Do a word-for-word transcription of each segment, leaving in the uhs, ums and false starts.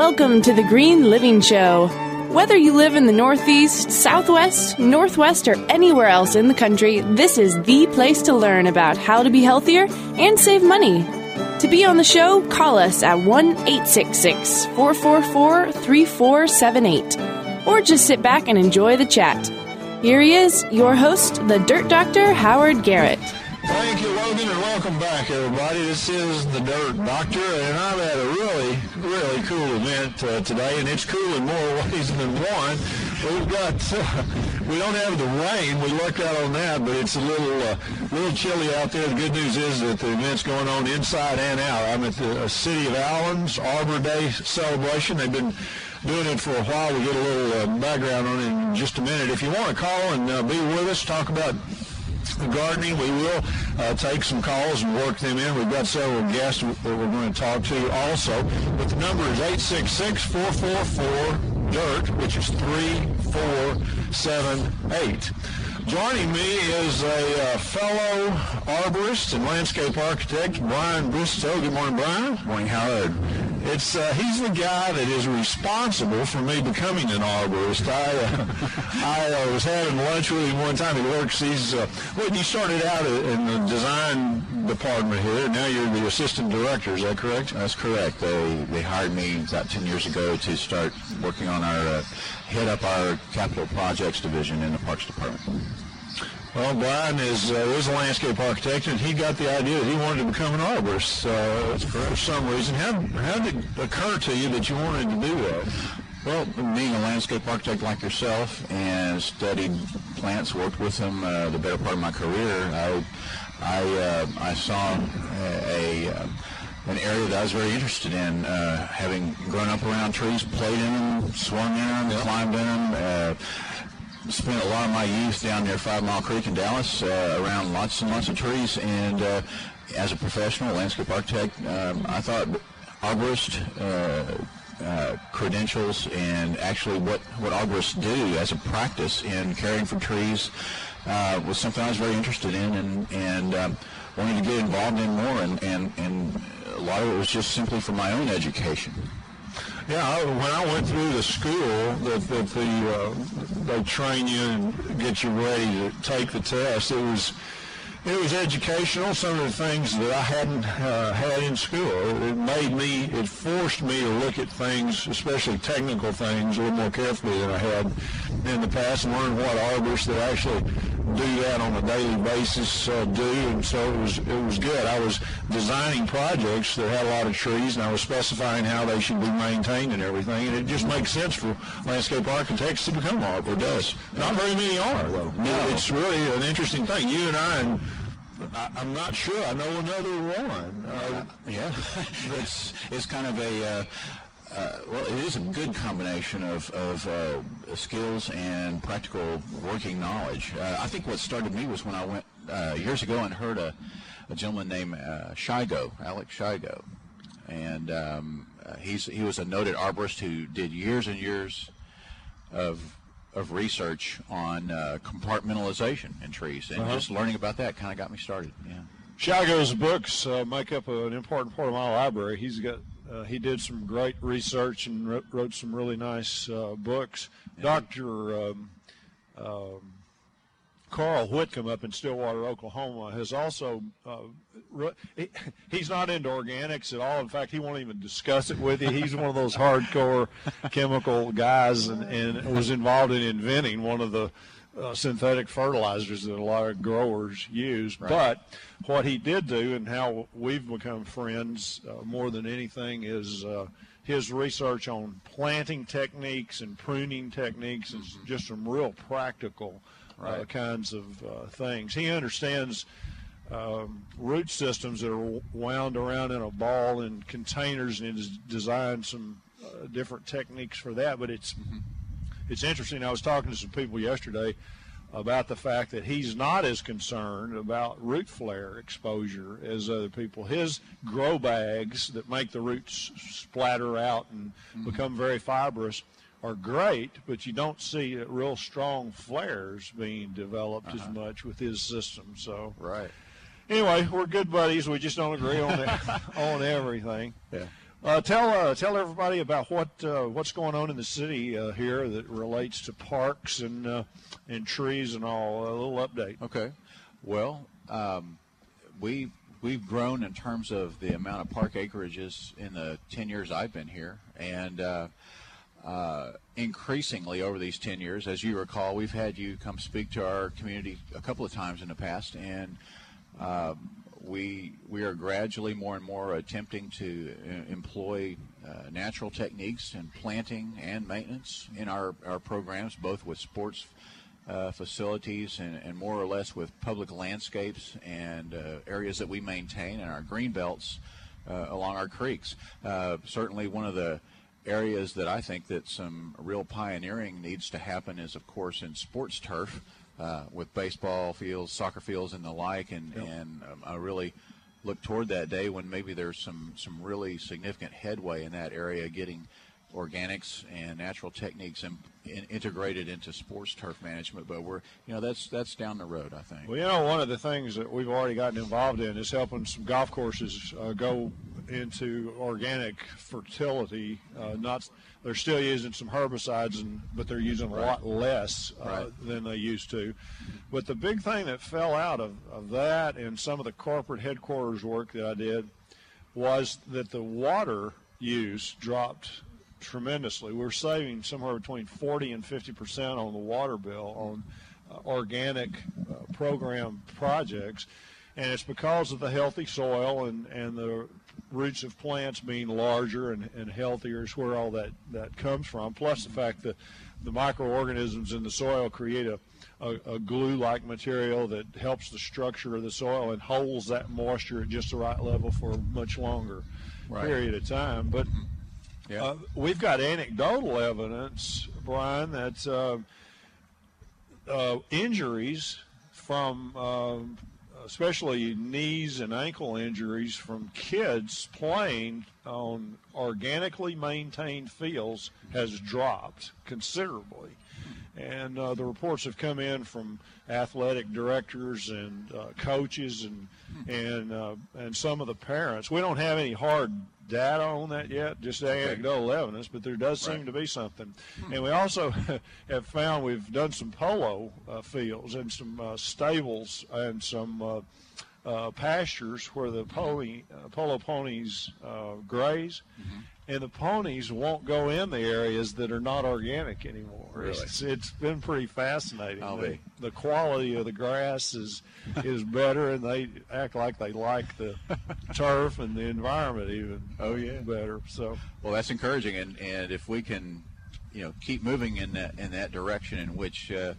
Welcome to the Green Living Show. Whether you live in the Northeast, Southwest, Northwest, or anywhere else in the country, this is the place to learn about how to be healthier and save money. To be on the show, call us at one eight six six, four four four, three four seven eight, or just sit back and enjoy the chat. Here he is, your host, the Dirt Doctor, Howard Garrett. Thank you, Logan, and welcome back, everybody. This is the Dirt Doctor, and I've had a really, really cool event uh, today, and it's cool in more ways than one. We've got, uh, we don't have the rain. We lucked out on that, but it's a little, uh, little chilly out there. The good news is that the event's going on inside and out. I'm at the uh, City of Allen's Arbor Day celebration. They've been doing it for a while. We'll get a little uh, background on it in just a minute. If you want to call and uh, be with us, talk about gardening, we will uh, take some calls and work them in. We've got several guests that we're going to talk to also. But the number is eight six six, four four four, D I R T, which is three four seven eight. Joining me is a uh, fellow arborist and landscape architect, Brian Bristow. Good morning, Brian. Good morning, Howard. It's uh, he's the guy that is responsible for me becoming an arborist. I uh, I uh, was having lunch with him one time. He works. He's uh, well, you started out in the design department here. Now you're the assistant director. Is that correct? That's correct. They they hired me about ten years ago to start working on our uh, head up our capital projects division in the Parks Department. Well, Brian is, uh, is a landscape architect, and he got the idea that he wanted to become an arborist uh, for some reason. How, how did it occur to you that you wanted to do that? Well, being a landscape architect like yourself and studied plants, worked with them uh, the better part of my career, I I, uh, I saw a, a an area that I was very interested in, uh, having grown up around trees, played in them, swung in them, yep. climbed in them. Uh, spent a lot of my youth down near Five Mile Creek in Dallas, uh, around lots and lots of trees. And uh, as a professional landscape architect, um, I thought arborist uh, uh, credentials and actually what, what arborists do as a practice in caring for trees uh, was something I was very interested in, and, and um, wanted to get involved in more. And, and, and a lot of it was just simply for my own education. Yeah, I, when I went through the school that, that the uh, they train you and get you ready to take the test, it was it was educational. Some of the things that I hadn't uh, had in school, it made me, it forced me to look at things, especially technical things, a little more carefully than I had in the past, and learn what arborists that actually do that on a daily basis uh, do. And so it was it was good. I was designing projects that had a lot of trees, and I was specifying how they should be maintained and everything. And it just makes sense for landscape architects to become arborists. Not very many are, though. No. It's really an interesting thing. You and I, and I, I'm not sure I know another one. Uh, yeah, it's it's kind of a. Uh, Uh, well, it is a good combination of, of uh, skills and practical working knowledge. Uh, I think what started me was when I went uh, years ago and heard a, a gentleman named uh, Shigo, Alex Shigo, and um, uh, he's he was a noted arborist who did years and years of of research on uh, compartmentalization in trees, and uh-huh. just learning about that kind of got me started. Yeah. Shigo's books uh, make up an important part of my library. He's got. Uh, he did some great research and wrote, wrote some really nice uh, books. Yeah. Doctor Um, um, Carl Whitcomb up in Stillwater, Oklahoma, has also, uh, re- he, he's not into organics at all. In fact, he won't even discuss it with you. He's one of those hardcore chemical guys, and, and was involved in inventing one of the Uh, synthetic fertilizers that a lot of growers use. Right. But what he did do, and how we've become friends uh, more than anything, is uh, his research on planting techniques and pruning techniques, and just some real practical uh, right. kinds of uh, things. He understands um, root systems that are wound around in a ball in containers, and has designed some uh, different techniques for that. But it's mm-hmm. It's interesting. I was talking to some people yesterday about the fact that he's not as concerned about root flare exposure as other people. His grow bags that make the roots splatter out and mm-hmm. become very fibrous are great, but you don't see real strong flares being developed uh-huh. as much with his system. So right. Anyway, we're good buddies. We just don't agree on it, on everything. Yeah. Uh, tell uh, tell everybody about what uh, what's going on in the city uh, here that relates to parks and uh, and trees and all. A little update. Okay. Well, um, we we've grown in terms of the amount of park acreages in the ten years I've been here, and uh, uh, increasingly over these ten years, as you recall, we've had you come speak to our community a couple of times in the past, and uh, we we are gradually more and more attempting to uh, employ uh, natural techniques in planting and maintenance in our, our programs, both with sports uh, facilities and, and more or less with public landscapes and uh, areas that we maintain in our green belts uh, along our creeks. Uh, certainly one of the areas that I think that some real pioneering needs to happen is, of course, in sports turf. Uh, with baseball fields, soccer fields, and the like, and, yep. and um, I really look toward that day when maybe there's some, some really significant headway in that area, getting organics and natural techniques in, in, integrated into sports turf management. But we're, you know, that's that's down the road, I think. Well, you know, one of the things that we've already gotten involved in is helping some golf courses uh, go into organic fertility. Uh, not they're still using some herbicides, and but they're using a right. lot less uh, right. than they used to. But the big thing that fell out of, of that and some of the corporate headquarters work that I did was that the water use dropped tremendously. We're saving somewhere between forty and fifty percent on the water bill on uh, organic uh, program projects, and it's because of the healthy soil and, and the roots of plants being larger and, and healthier is where all that, that comes from, plus the fact that the microorganisms in the soil create a, a, a glue-like material that helps the structure of the soil and holds that moisture at just the right level for a much longer right. period of time. But yeah. uh, we've got anecdotal evidence, Brian, that uh, uh, injuries from uh, especially knees and ankle injuries from kids playing on organically maintained fields has dropped considerably. And uh, the reports have come in from athletic directors and uh, coaches and and uh, and some of the parents. We don't have any hard data on that yet, just anecdotal evidence, but there does seem right. to be something. Hmm. And we also have found we've done some polo uh, fields and some uh, stables and some uh, uh, pastures where the pony, uh, polo ponies uh, graze. Mm-hmm. And the ponies won't go in the areas that are not organic anymore. Really? It's, it's been pretty fascinating. I'll the, be. the quality of the grass is is better, and they act like they like the turf and the environment even. Oh yeah, better. So well, that's encouraging, and, and if we can, you know, keep moving in that in that direction in which uh,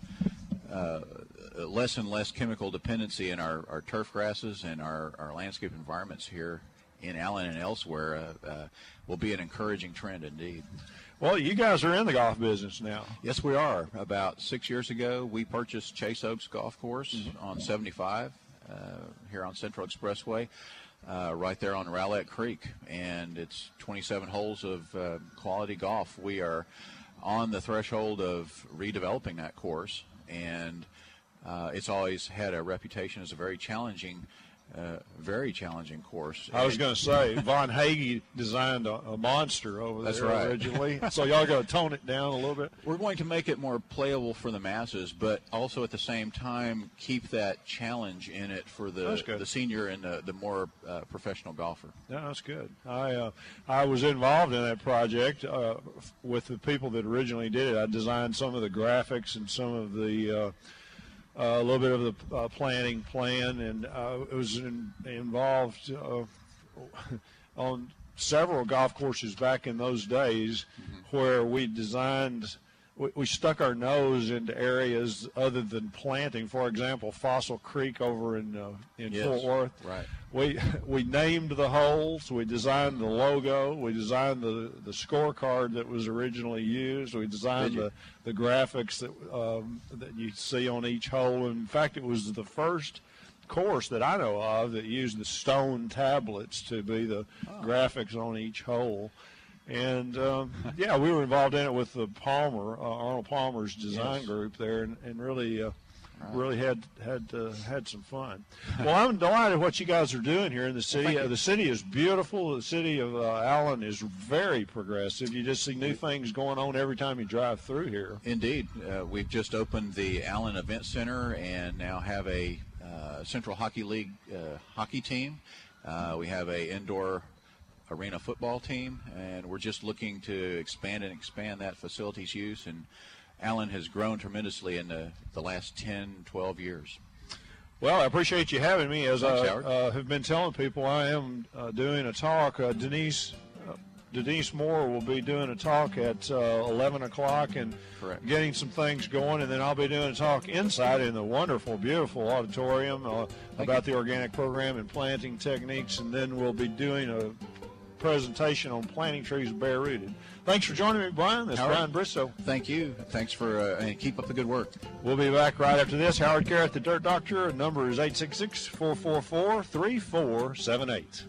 uh, less and less chemical dependency in our, our turf grasses and our, our landscape environments here in Allen and elsewhere uh, uh, will be an encouraging trend indeed. Well, you guys are in the golf business now. Yes, we are. About six years ago, we purchased Chase Oaks Golf Course mm-hmm. on seventy-five uh, here on Central Expressway, uh, right there on Rowlett Creek, and it's twenty-seven holes of uh, quality golf. We are on the threshold of redeveloping that course, and uh, it's always had a reputation as a very challenging Uh, very challenging course. I was going to say, Von Hagee designed a, a monster over That's there right. originally. So y'all got to tone it down a little bit? We're going to make it more playable for the masses, but also at the same time keep that challenge in it for the, the senior and the, the more uh, professional golfer. Yeah, that's good. I uh, I was involved in that project uh, with the people that originally did it. I designed some of the graphics and some of the uh, Uh, a little bit of the uh, planning plan, and uh, it was in, involved uh, on several golf courses back in those days mm-hmm. where we designed, we, we stuck our nose into areas other than planting. For example, Fossil Creek over in uh, in yes, Fort Worth. Right. We we named the holes. We designed the logo. We designed the, the scorecard that was originally used. We designed the, the graphics that um, that you see on each hole. In fact, it was the first course that I know of that used the stone tablets to be the oh. graphics on each hole. And um, yeah, we were involved in it with the Palmer, uh, Arnold Palmer's design yes. group there, and, and really. Uh, right. really had had uh, had some fun. Well, I'm delighted what you guys are doing here in the city. Well, uh, the city is beautiful. The city of uh, Allen is very progressive. You just see new things going on every time you drive through here. Indeed. Uh, we've just opened the Allen Event Center and now have a uh, Central Hockey League uh, hockey team. Uh, we have a indoor arena football team, and we're just looking to expand and expand that facility's use. And Allen has grown tremendously in the, the last ten, twelve years. Well, I appreciate you having me. As Thanks, I Howard. uh, have been telling people, I am uh, doing a talk. Uh, Denise uh, Denise Moore will be doing a talk at uh, eleven o'clock and Correct. getting some things going, and then I'll be doing a talk inside in the wonderful, beautiful auditorium uh, about you. the organic program and planting techniques, and then we'll be doing a presentation on planting trees bare rooted. Thanks for joining me, Brian. This is Howard. Brian Bristow. Thank you. Thanks for, uh, and keep up the good work. We'll be back right after this. Howard Garrett, the Dirt Doctor. Number is eight six six, four four four, three four seven eight.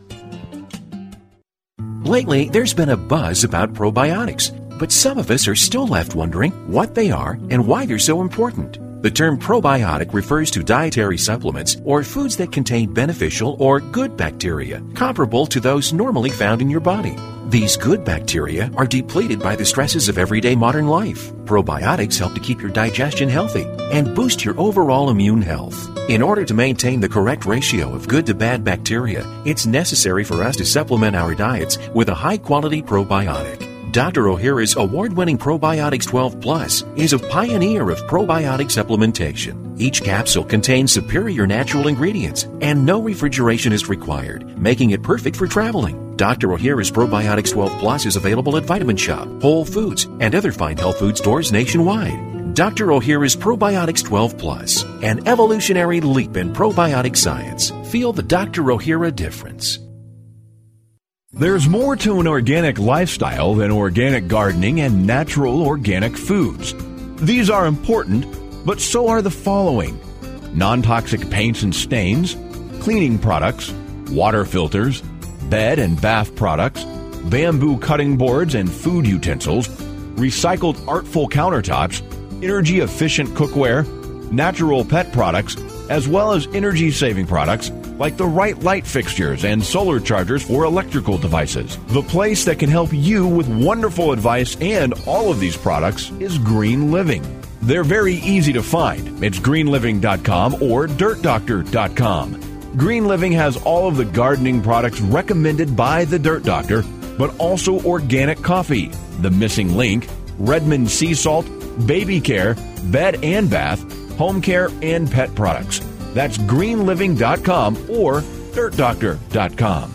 Lately, there's been a buzz about probiotics, but some of us are still left wondering what they are and why they're so important. The term probiotic refers to dietary supplements or foods that contain beneficial or good bacteria, comparable to those normally found in your body. These good bacteria are depleted by the stresses of everyday modern life. Probiotics help to keep your digestion healthy and boost your overall immune health. In order to maintain the correct ratio of good to bad bacteria, it's necessary for us to supplement our diets with a high-quality probiotic. Doctor O'Hara's award-winning Probiotics twelve Plus is a pioneer of probiotic supplementation. Each capsule contains superior natural ingredients, and no refrigeration is required, making it perfect for traveling. Doctor O'Hara's Probiotics twelve Plus is available at Vitamin Shop, Whole Foods, and other fine health food stores nationwide. Doctor O'Hara's Probiotics twelve Plus, an evolutionary leap in probiotic science. Feel the Doctor O'Hara difference. There's more to an organic lifestyle than organic gardening and natural organic foods. These are important, but so are the following: non-toxic paints and stains, cleaning products, water filters, bed and bath products, bamboo cutting boards and food utensils, recycled artful countertops, energy-efficient cookware, natural pet products, as well as energy-saving products like the right light fixtures and solar chargers for electrical devices. The place that can help you with wonderful advice and all of these products is Green Living. They're very easy to find. It's green living dot com or dirt doctor dot com. Green Living has all of the gardening products recommended by the Dirt Doctor, but also organic coffee, the missing link, Redmond sea salt, baby care, bed and bath, home care, and pet products. That's green living dot com or dirt doctor dot com.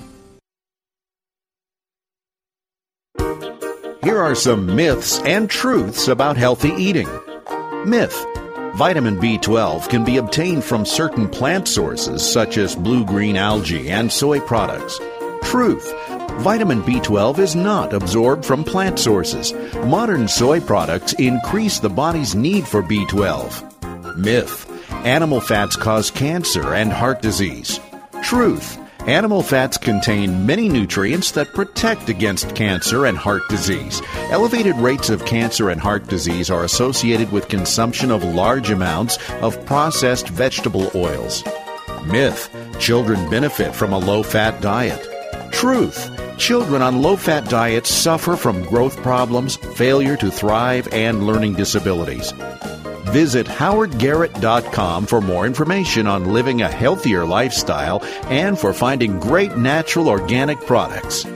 Here are some myths and truths about healthy eating. Myth: vitamin B twelve can be obtained from certain plant sources such as blue-green algae and soy products. Truth: vitamin B twelve is not absorbed from plant sources. Modern soy products increase the body's need for B twelve. Myth: animal fats cause cancer and heart disease. Truth: animal fats contain many nutrients that protect against cancer and heart disease. Elevated rates of cancer and heart disease are associated with consumption of large amounts of processed vegetable oils. Myth: children benefit from a low-fat diet. Truth: children on low-fat diets suffer from growth problems, failure to thrive, and learning disabilities. Visit howard garrett dot com for more information on living a healthier lifestyle and for finding great natural organic products.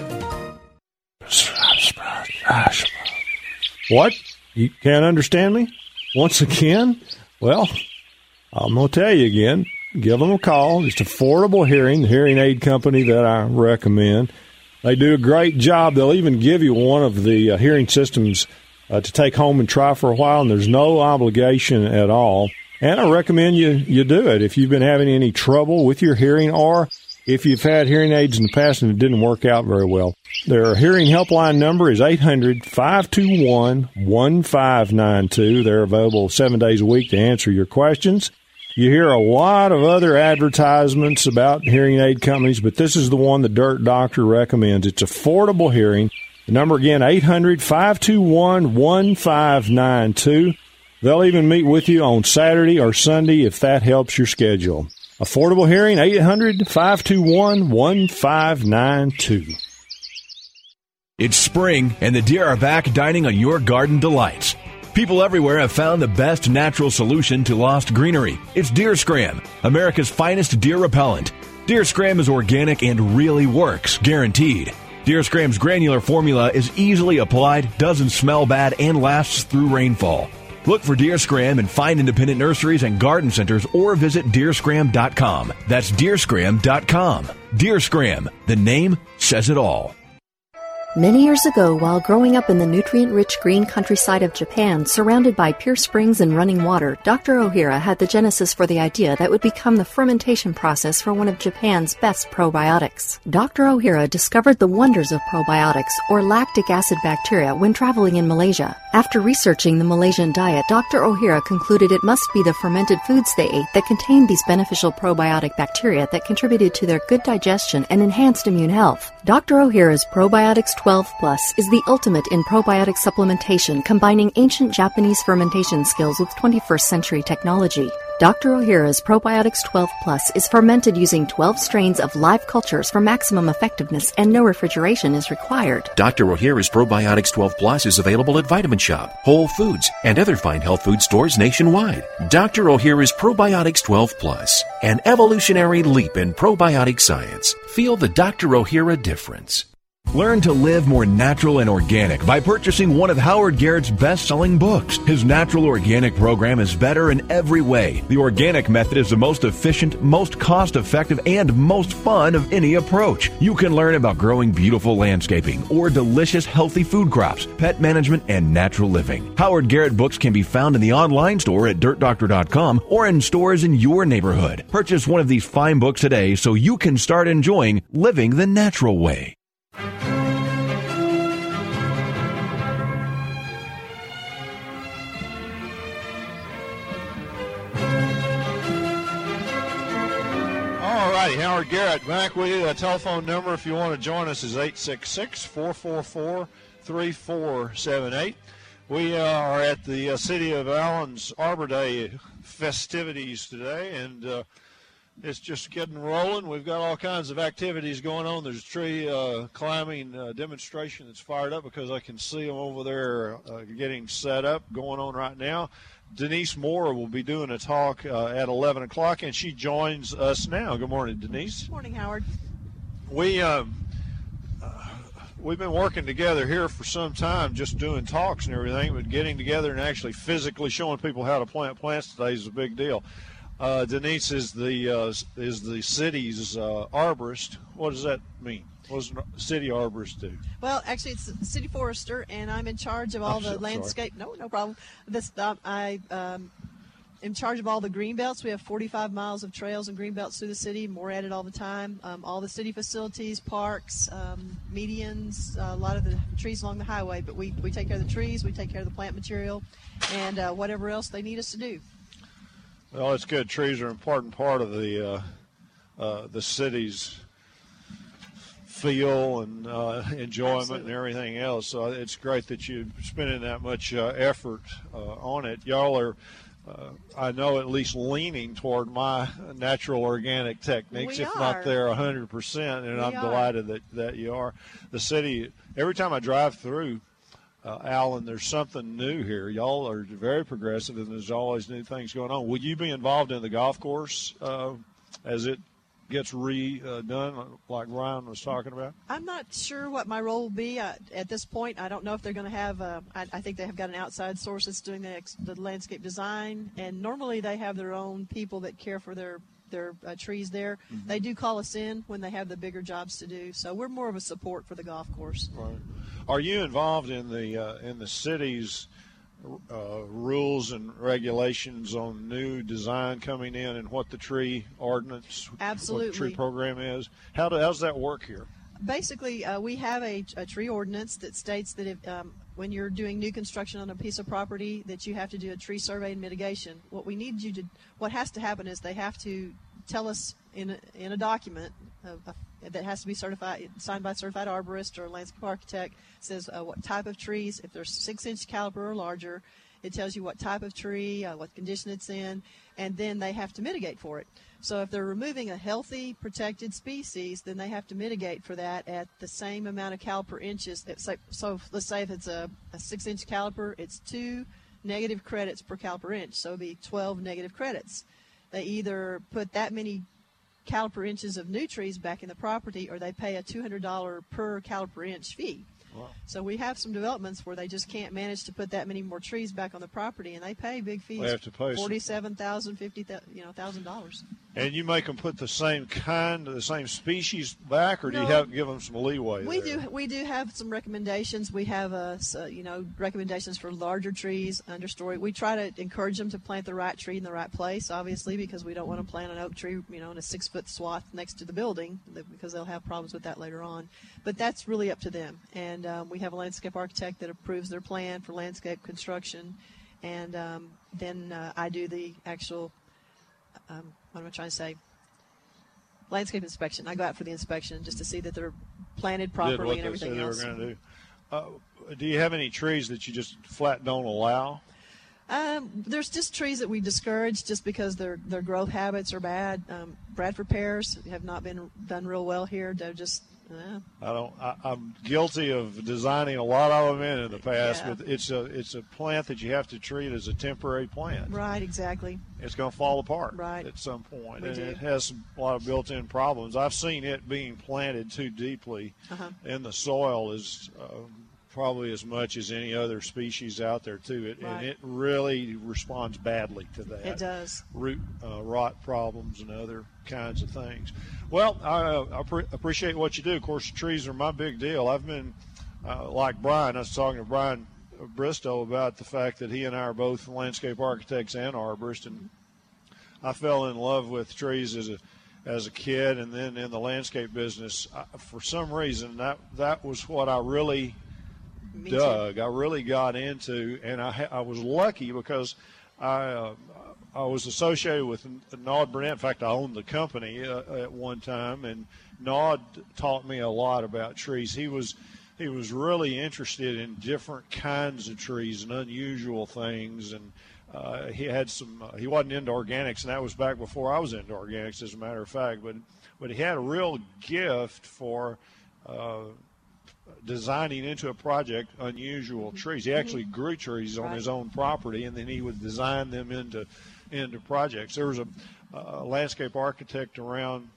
What? You can't understand me? Once again? Well, I'm going to tell you again. Give them a call. It's Affordable Hearing, the hearing aid company that I recommend. They do a great job. They'll even give you one of the uh, hearing systems Uh, to take home and try for a while, and there's no obligation at all. And I recommend you, you do it if you've been having any trouble with your hearing or if you've had hearing aids in the past and it didn't work out very well. Their hearing helpline number is eight hundred, five two one, one five nine two. They're available seven days a week to answer your questions. You hear a lot of other advertisements about hearing aid companies, but this is the one the Dirt Doctor recommends. It's Affordable Hearing. The number again, eight hundred, five two one, one five nine two. They'll even meet with you on Saturday or Sunday if that helps your schedule. Affordable Hearing, eight hundred, five two one, one five nine two. It's spring, and the deer are back dining on your garden delights. People everywhere have found the best natural solution to lost greenery. It's Deer Scram, America's finest deer repellent. Deer Scram is organic and really works, guaranteed. Deer Scram's granular formula is easily applied, doesn't smell bad, and lasts through rainfall. Look for Deer Scram in fine independent nurseries and garden centers or visit deer scram dot com. That's deer scram dot com. Deer Scram, the name says it all. Many years ago, while growing up in the nutrient-rich green countryside of Japan, surrounded by pure springs and running water, Doctor Ohira had the genesis for the idea that would become the fermentation process for one of Japan's best probiotics. Doctor Ohira discovered the wonders of probiotics, or lactic acid bacteria, when traveling in Malaysia. After researching the Malaysian diet, Doctor Ohira concluded it must be the fermented foods they ate that contained these beneficial probiotic bacteria that contributed to their good digestion and enhanced immune health. Doctor Ohira's Probiotics twelve plus is the ultimate in probiotic supplementation, combining ancient Japanese fermentation skills with twenty-first century technology. Doctor Ohira's Probiotics twelve plus is fermented using twelve strains of live cultures for maximum effectiveness, and no refrigeration is required. Doctor Ohira's Probiotics twelve plus is available at Vitamin Shop, Whole Foods, and other fine health food stores nationwide. Doctor Ohira's Probiotics twelve plus, an evolutionary leap in probiotic science. Feel the Doctor Ohira difference. Learn to live more natural and organic by purchasing one of Howard Garrett's best-selling books. His natural organic program is better in every way. The organic method is the most efficient, most cost-effective, and most fun of any approach. You can learn about growing beautiful landscaping or delicious, healthy food crops, pet management, and natural living. Howard Garrett books can be found in the online store at dirt doctor dot com or in stores in your neighborhood. Purchase one of these fine books today so you can start enjoying living the natural way. Howard Garrett back with you. The telephone number, if you want to join us, is eight six six, four four four, three four seven eight. We uh, are at the uh, City of Allen's Arbor Day festivities today, and uh, it's just getting rolling. We've got all kinds of activities going on. There's a tree uh, climbing uh, demonstration that's fired up because I can see them over there uh, getting set up, going on right now. Denise Moore will be doing a talk uh, at eleven o'clock, and she joins us now. Good morning, Denise. Good morning, Howard. We, um, uh, we've been working together here for some time, just doing talks and everything, but getting together and actually physically showing people how to plant plants today is a big deal. Uh, Denise is the uh, is the city's uh, arborist. What does that mean? What does city arborist do? Well, actually, it's a city forester, and I'm in charge of all I'm the so landscape. No, no problem. This um, I um, am in charge of all the green belts. We have forty-five miles of trails and green belts through the city. More added all the time. Um, all the city facilities, parks, um, medians, uh, a lot of the trees along the highway. But we we take care of the trees. We take care of the plant material, and uh, whatever else they need us to do. Well, it's good. Trees are an important part of the uh, uh, the city's feel and uh, enjoyment Absolutely. and everything else. So it's great that you're spending that much uh, effort uh, on it. Y'all are, uh, I know, at least leaning toward my natural organic techniques, We if are. not there one hundred percent, and We I'm are. delighted that, that you are. The city, every time I drive through uh, Allen, there's something new here. Y'all are very progressive, and there's always new things going on. Will you be involved in the golf course uh, as it gets redone, uh, like Ryan was talking about? I'm not sure what my role will be uh, at this point. I don't know if they're going to have. Uh, I, I think they have got an outside source that's doing the, ex, the landscape design, and normally they have their own people that care for their their uh, trees there. Mm-hmm. They do call us in when they have the bigger jobs to do, so we're more of a support for the golf course. Right. Are you involved in the uh, in the city's uh, rules and regulations on new design coming in and what the tree ordinance, Absolutely. what the tree program is? How, do, how does that work here? Basically, uh, we have a, a tree ordinance that states that if, um, when you're doing new construction on a piece of property, that you have to do a tree survey and mitigation. What we need you to, what has to happen is they have to tell us in a, in a document uh, uh, that has to be certified, signed by a certified arborist or a landscape architect, says uh, what type of trees, if they're six-inch caliber or larger, It tells you what type of tree, uh, what condition it's in, and then they have to mitigate for it. So if they're removing a healthy, protected species, then they have to mitigate for that at the same amount of caliper inches. So let's say if it's a, a six-inch caliper, it's two negative credits per caliper inch, so it would be twelve negative credits. They either put that many caliper inches of new trees back in the property, or they pay a two hundred dollars per caliper inch fee. Wow. So we have some developments where they just can't manage to put that many more trees back on the property, and they pay big fees. They have to pay forty-seven thousand, fifty, you know, thousand dollars. And you make them put the same kind, the same species back, or do no, you have give them some leeway? We there? do. We do have some recommendations. We have, uh, so, you know, recommendations for larger trees, understory. We try to encourage them to plant the right tree in the right place, obviously, because we don't want to plant an oak tree, you know, in a six-foot swath next to the building, because they'll have problems with that later on. But that's really up to them. And um, we have a landscape architect that approves their plan for landscape construction, and um, then uh, I do the actual. Um, what am I trying to say? Landscape inspection. I go out for the inspection just to see that they're planted properly and everything Did what else. they said they were going to do. Uh, do you have any trees that you just flat don't allow? Um, there's just trees that we discourage just because their their growth habits are bad. Um, Bradford pears have not been done real well here. They're just. Uh, I don't. I, I'm guilty of designing a lot of them in in the past, yeah. but it's a it's a plant that you have to treat as a temporary plant. Right, exactly. It's going to fall apart right. at some point, we and do. it has some, a lot of built-in problems. I've seen it being planted too deeply uh-huh. in the soil is uh, probably as much as any other species out there too. It right. and it really responds badly to that. It does. Root uh, rot problems and other kinds of things. Well, I, uh, I pre- appreciate what you do. Of course, the trees are my big deal. I've been, uh, like Brian, I was talking to Brian Bristow about the fact that he and I are both landscape architects and arborists, and I fell in love with trees as a as a kid, and then in the landscape business, I, for some reason, that that was what I really Me dug. too. I really got into, and I ha- I was lucky because I. Uh, I was associated with Naud Burnett. In fact, I owned the company uh, at one time, and Naud taught me a lot about trees. He was he was really interested in different kinds of trees and unusual things, and uh, he had some. Uh, he wasn't into organics, and that was back before I was into organics, as a matter of fact. But but he had a real gift for uh, designing into a project unusual trees. He actually grew trees on right. his own property, and then he would design them into into projects. There was a, a landscape architect around,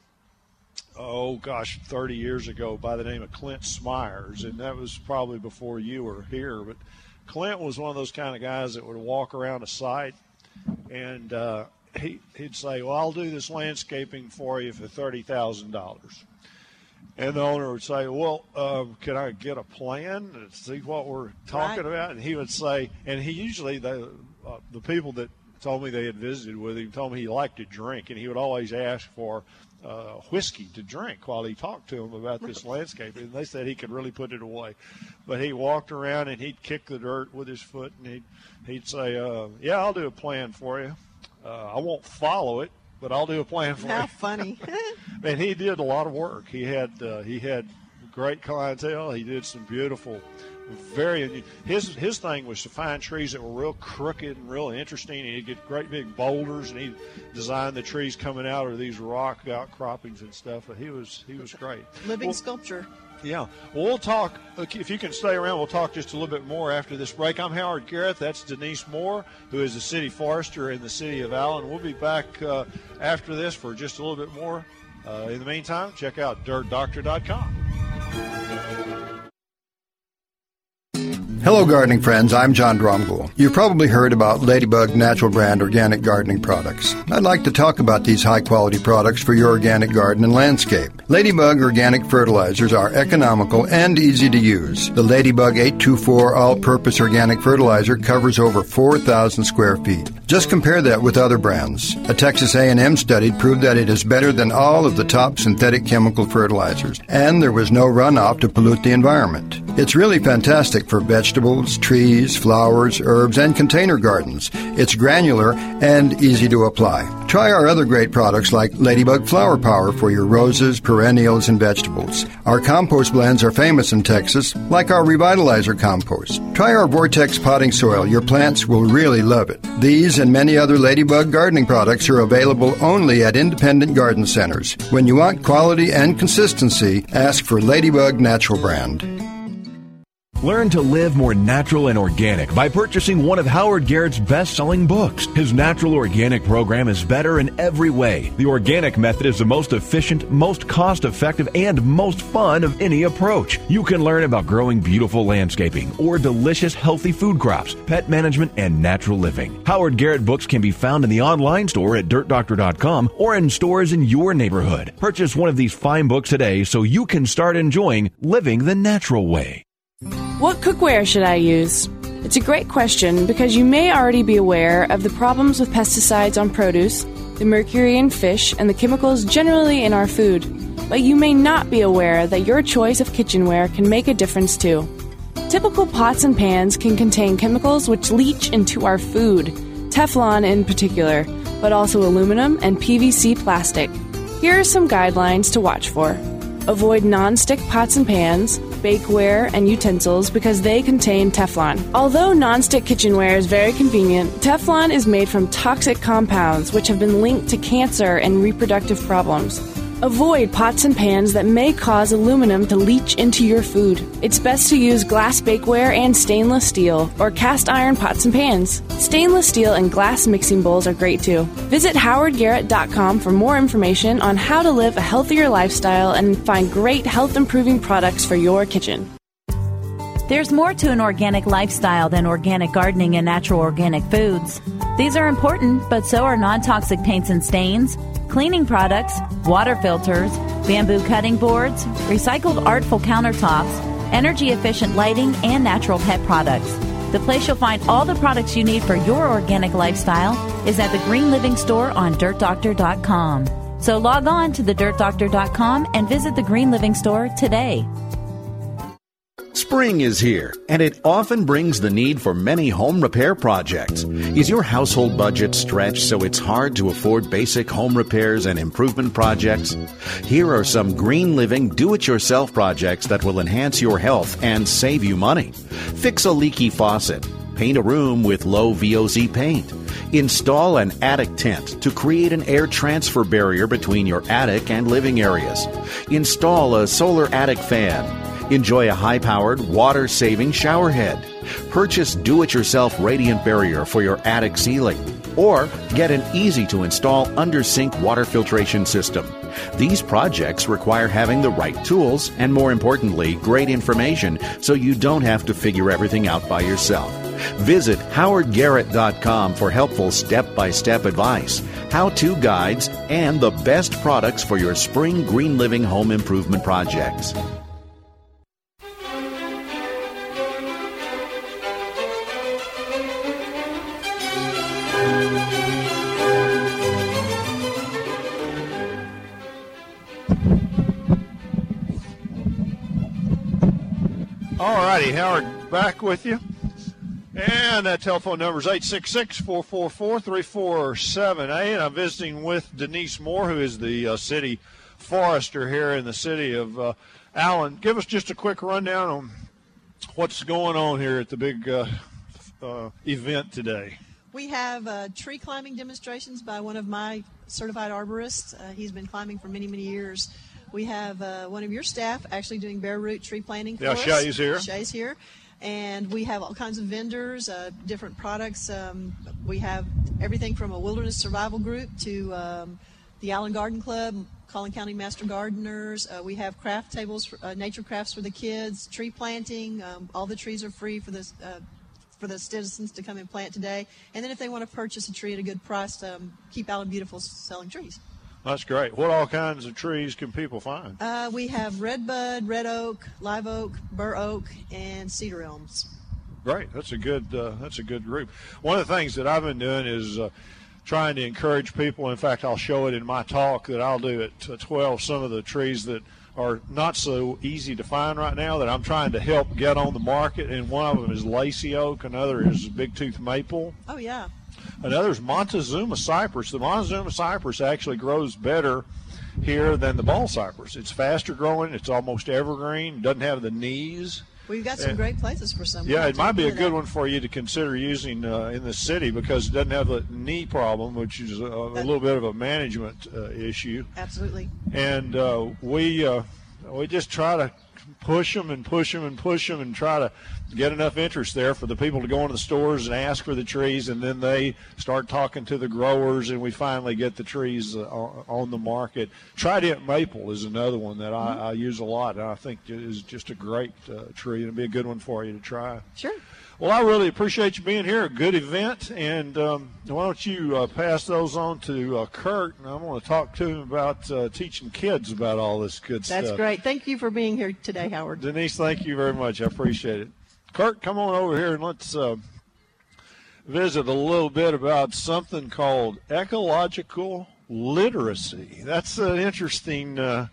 oh gosh, thirty years ago by the name of Clint Smyers, and that was probably before you were here. But Clint was one of those kind of guys that would walk around a site, and uh, he, he'd say, well, I'll do this landscaping for you for thirty thousand dollars. And the owner would say, well, uh, can I get a plan to see what we're talking right. about? And he would say, and he usually, the, uh, the people that told me they had visited with him told me he liked to drink, and he would always ask for uh, whiskey to drink while he talked to them about this landscape. And they said he could really put it away. But he walked around and he'd kick the dirt with his foot, and he'd, he'd say, uh, yeah, I'll do a plan for you. Uh, I won't follow it, but I'll do a plan for How you. funny. And he did a lot of work. He had uh, he had great clientele. He did some beautiful, very his his thing was to find trees that were real crooked and real interesting. And he'd get great big boulders, and he'd design the trees coming out of these rock outcroppings and stuff. But he was he was great. Living well, sculpture. Yeah. Well, we'll talk. If you can stay around, we'll talk just a little bit more after this break. I'm Howard Garrett. That's Denise Moore, who is the city forester in the city of Allen. We'll be back uh, after this for just a little bit more. Uh, in the meantime, check out dirt doctor dot com. Hello, gardening friends. I'm John Dromgoole. You've probably heard about Ladybug Natural Brand organic gardening products. I'd like to talk about these high-quality products for your organic garden and landscape. Ladybug organic fertilizers are economical and easy to use. The Ladybug eight two four all-purpose organic fertilizer covers over four thousand square feet. Just compare that with other brands. A Texas A and M study proved that it is better than all of the top synthetic chemical fertilizers, and there was no runoff to pollute the environment. It's really fantastic for vegetables, trees, flowers, herbs, and container gardens. It's granular and easy to apply. Try our other great products like Ladybug Flower Power for your roses, perennials, and vegetables. Our compost blends are famous in Texas, like our Revitalizer compost. Try our Vortex potting soil. Your plants will really love it. These and many other Ladybug gardening products are available only at independent garden centers. When you want quality and consistency, ask for Ladybug Natural Brand. Learn to live more natural and organic by purchasing one of Howard Garrett's best-selling books. His natural organic program is better in every way. The organic method is the most efficient, most cost-effective, and most fun of any approach. You can learn about growing beautiful landscaping or delicious healthy food crops, pet management, and natural living. Howard Garrett books can be found in the online store at dirt doctor dot com or in stores in your neighborhood. Purchase one of these fine books today so you can start enjoying living the natural way. What cookware should I use? It's a great question because you may already be aware of the problems with pesticides on produce, the mercury in fish, and the chemicals generally in our food. But you may not be aware that your choice of kitchenware can make a difference too. Typical pots and pans can contain chemicals which leach into our food, Teflon in particular, but also aluminum and P V C plastic. Here are some guidelines to watch for. Avoid non-stick pots and pans, bakeware, and utensils because they contain Teflon. Although non-stick kitchenware is very convenient, Teflon is made from toxic compounds which have been linked to cancer and reproductive problems. Avoid pots and pans that may cause aluminum to leach into your food. It's best to use glass bakeware and stainless steel or cast iron pots and pans. Stainless steel and glass mixing bowls are great too. Visit howard garrett dot com for more information on how to live a healthier lifestyle and find great health-improving products for your kitchen. There's more to an organic lifestyle than organic gardening and natural organic foods. These are important, but so are non-toxic paints and stains, cleaning products, water filters, bamboo cutting boards, recycled artful countertops, energy-efficient lighting, and natural pet products. The place you'll find all the products you need for your organic lifestyle is at the Green Living Store on dirt doctor dot com. So log on to the dirt doctor dot com and visit the Green Living Store today. Spring is here, and it often brings the need for many home repair projects. Is your household budget stretched so it's hard to afford basic home repairs and improvement projects? Here are some Green Living do-it-yourself projects that will enhance your health and save you money. Fix a leaky faucet. Paint a room with low V O C paint. Install an attic tent to create an air transfer barrier between your attic and living areas. Install a solar attic fan. Enjoy a high-powered, water-saving shower head. Purchase do-it-yourself radiant barrier for your attic ceiling. Or get an easy-to-install under-sink water filtration system. These projects require having the right tools and, more importantly, great information so you don't have to figure everything out by yourself. Visit howard garrett dot com for helpful step-by-step advice, how-to guides, and the best products for your spring Green Living home improvement projects. All righty, Howard, back with you. And that telephone number is eight six six, four four four, three four seven eight. I'm visiting with Denise Moore, who is the uh, city forester here in the city of uh, Allen. Give us just a quick rundown on what's going on here at the big uh, uh, event today. We have uh, tree climbing demonstrations by one of my certified arborists. Uh, he's been climbing for many, many years. We have uh, one of your staff actually doing bare root tree planting for yeah, us. Yeah, Shay's here. Shay's here. And we have all kinds of vendors, uh, different products. Um, we have everything from a wilderness survival group to um, the Allen Garden Club, Collin County Master Gardeners. Uh, we have craft tables, for, uh, nature crafts for the kids, tree planting. Um, all the trees are free for this. Uh, for the citizens to come and plant today. And then if they want to purchase a tree at a good price, um, Keep Allen Beautiful selling trees. That's great. What all kinds of trees can people find? Uh, we have redbud, red oak, live oak, bur oak, and cedar elms. Great. That's a good. Uh, that's a good group. One of the things that I've been doing is uh, trying to encourage people. In fact, I'll show it in my talk that I'll do at twelve. Some of the trees that are not so easy to find right now that I'm trying to help get on the market, and one of them is lacy oak, another is big tooth maple. Oh, yeah. Another is Montezuma cypress. The Montezuma cypress actually grows better here than the ball cypress. It's faster growing, it's almost evergreen, doesn't have the knees. Well, you've got some and, great places for some. Yeah, it might be a good one for you to consider using uh, in the city because it doesn't have the knee problem, which is a, a little bit of a management uh, issue. Absolutely. And uh, we uh, we just try to push them and push them and push them and try to get enough interest there for the people to go into the stores and ask for the trees, and then they start talking to the growers, and we finally get the trees uh, on the market. Trident maple is another one that I, I use a lot, and I think is just a great uh, tree. It'll be a good one for you to try. Sure. Well, I really appreciate you being here. A good event, and um, why don't you uh, pass those on to uh, Kurt, and I'm going to talk to him about uh, teaching kids about all this good That's stuff. That's great. Thank you for being here today, Howard. Denise, thank you very much. I appreciate it. Kurt, come on over here and let's uh, visit a little bit about something called ecological literacy. That's an interesting uh,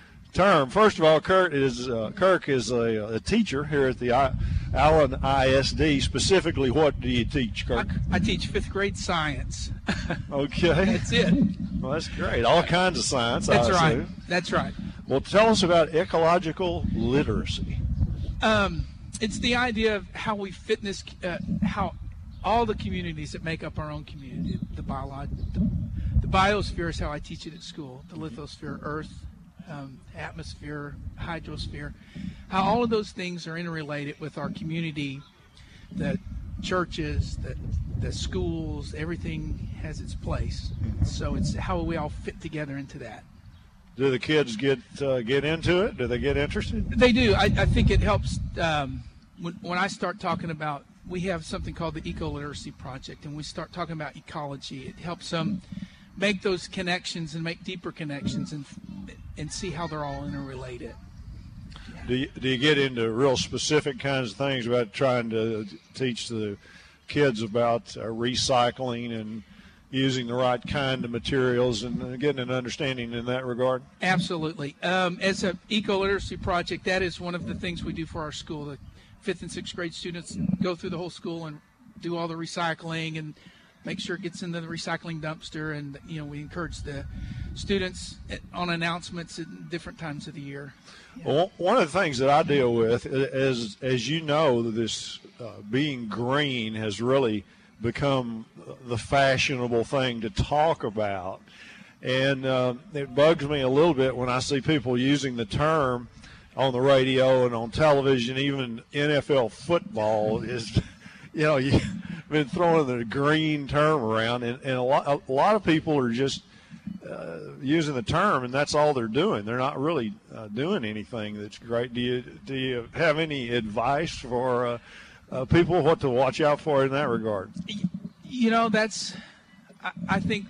term. First of all, Kurt is uh, Kirk is a, a teacher here at the I, Allen I S D. Specifically, what do you teach, Kirk? I, I teach fifth grade science. Okay. That's it. Well, that's great. All kinds of science. That's I right. assume. That's right. Well, tell us about ecological literacy. Um, it's the idea of how we fit in this, uh, how all the communities that make up our own community, the, biolog- the, the biosphere is how I teach it at school, the lithosphere, earth, um, atmosphere, hydrosphere, how all of those things are interrelated with our community, the churches, the, the schools, everything has its place. So it's how we all fit together into that. Do the kids get uh, get into it? Do they get interested? They do. I, I think it helps um, when, when I start talking about, we have something called the Eco Literacy Project, and we start talking about ecology. It helps them make those connections and make deeper connections and and see how they're all interrelated. Yeah. Do you, do you get into real specific kinds of things about trying to teach the kids about uh, recycling and using the right kind of materials and getting an understanding in that regard? Absolutely. Um, as an eco-literacy project, that is one of the things we do for our school. The fifth and sixth grade students go through the whole school and do all the recycling and make sure it gets into the recycling dumpster. And, you know, we encourage the students on announcements at different times of the year. Yeah. Well, one of the things that I deal with is, as you know, this uh, being green has really become the fashionable thing to talk about, and um, it bugs me a little bit when I see people using the term on the radio and on television. Even N F L football is, you know, you've been throwing the green term around, and, and a lot a lot of people are just uh, using the term, and that's all they're doing. They're not really uh, doing anything that's great. Do you do you have any advice for uh, Uh, people what to watch out for in that regard? You know, that's, I, I think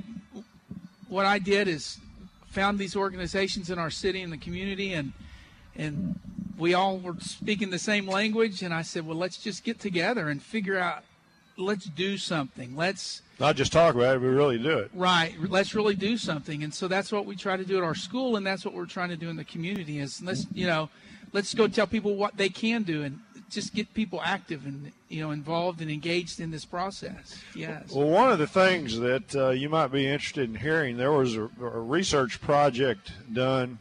what I did is found these organizations in our city and the community, and and we all were speaking the same language, and I said, well, let's just get together and figure out, let's do something. Let's not just talk about it, but really do it. Right. Let's really do something. And so that's what we try to do at our school, and that's what we're trying to do in the community is let's, you know, let's go tell people what they can do and just get people active and, you know, involved and engaged in this process. Yes. Well, one of the things that uh, you might be interested in hearing, there was a, a research project done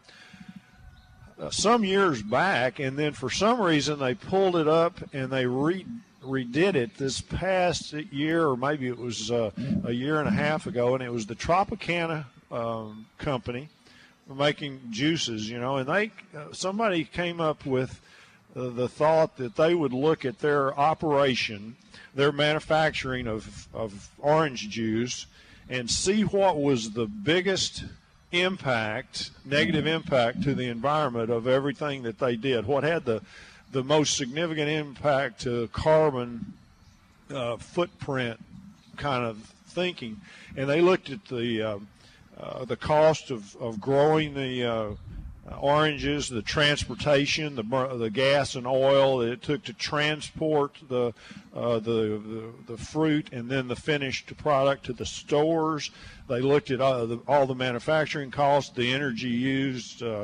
uh, some years back, and then for some reason they pulled it up and they re- redid it this past year, or maybe it was uh, a year and a half ago, and it was the Tropicana um, company making juices, you know, and they uh, somebody came up with Uh, the thought that they would look at their operation, their manufacturing of, of orange juice, and see what was the biggest impact, negative impact to the environment of everything that they did. What had the, the most significant impact to carbon uh, footprint kind of thinking. And they looked at the, uh, uh, the cost of, of growing the uh, Uh, oranges, the transportation, the the gas and oil that it took to transport the, uh, the the the fruit and then the finished product to the stores. They looked at all the, all the manufacturing costs, the energy used, uh,